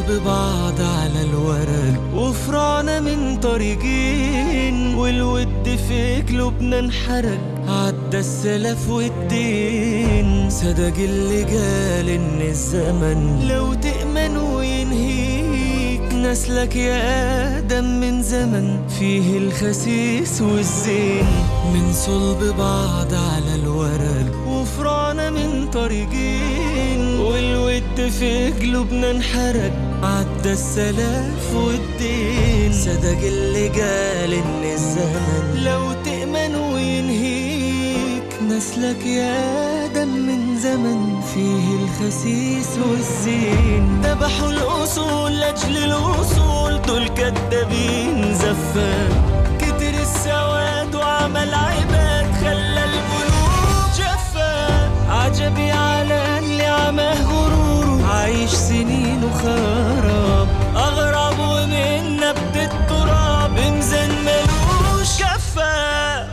صلب بعض على الورق وفرعنا من طريقين، والود في قلوبنا انحرق عدى السلف والدين. صدق اللي قال ان الزمن لو تأمن وينهيك، نسلك يا آدم من زمن فيه الخسيس والزين. من صلب بعض على الورق وفرعنا من طريقين، والود في قلوبنا انحرق عدى السلف والدين. صدق اللي قال ان الزمن لو تأمن وينهيك، نسلك يا آدم من زمن فيه الخسيس والزين. ذبحوا الأصول لأجل الوصول، دول كدابين زفان. كتر السواد وعمل عباد خلى القلوب جفا. عجبي على اللي عماه غروره، عايش سنين وخراب. أغرب ومن نبت التراب ميزان ملوش كفا.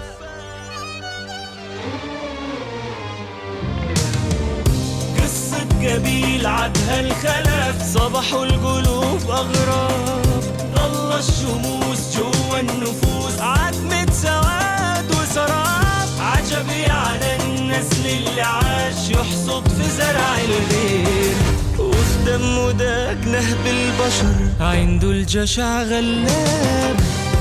قصة قبيل عدها الخلف، صبحوا القلوب أغراب. ظل الشموس جوا النفوس، عتمة سواد وسراب. عجبي على النسل اللي عاش يحصد في زرع الغير، وفي دمه داك نهب البشر عنده الجشع غلاب.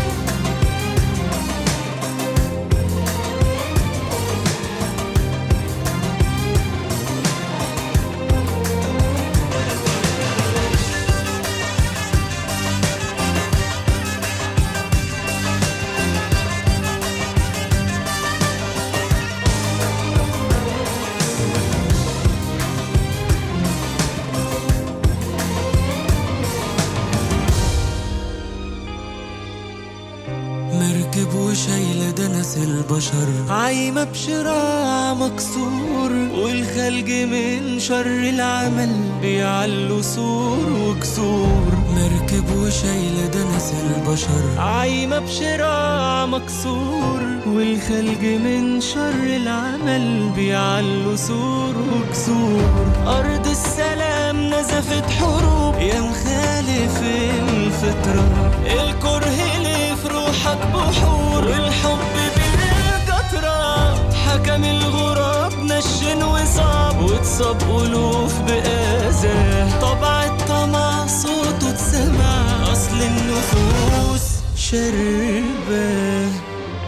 مركب وشايلة دنس البشر، عايمة بشراع مكسور. والخلق من شر العمل بيعلوا سور وكسور. مركب وشايلة دنس البشر، عايمة بشراع مكسور. والخلق من شر العمل بيعلوا سور وكسور. أرض السلام نزفت حروب يا مخالف الفطرة. الكره في روحك بحور، والحب بالقطرة. حكم الغراب نشن وصاب، واتصاب ألوف بآزاه. طبع الطمع صوته اتسمع، أصل النفوس شربة.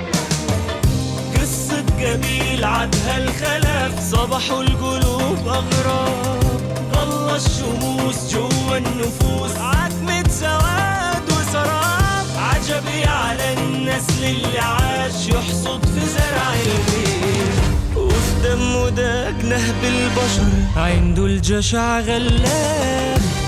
قصة قبيل عدها الخلف، صبحوا القلوب أغراب. ظل الشموس جوا النفوس، عتمة سواد وسراب. عجبي على النسل اللي عاش يحصد في زرع الغير، وفي دمه داك نهب البشر عنده الجشع غلاب.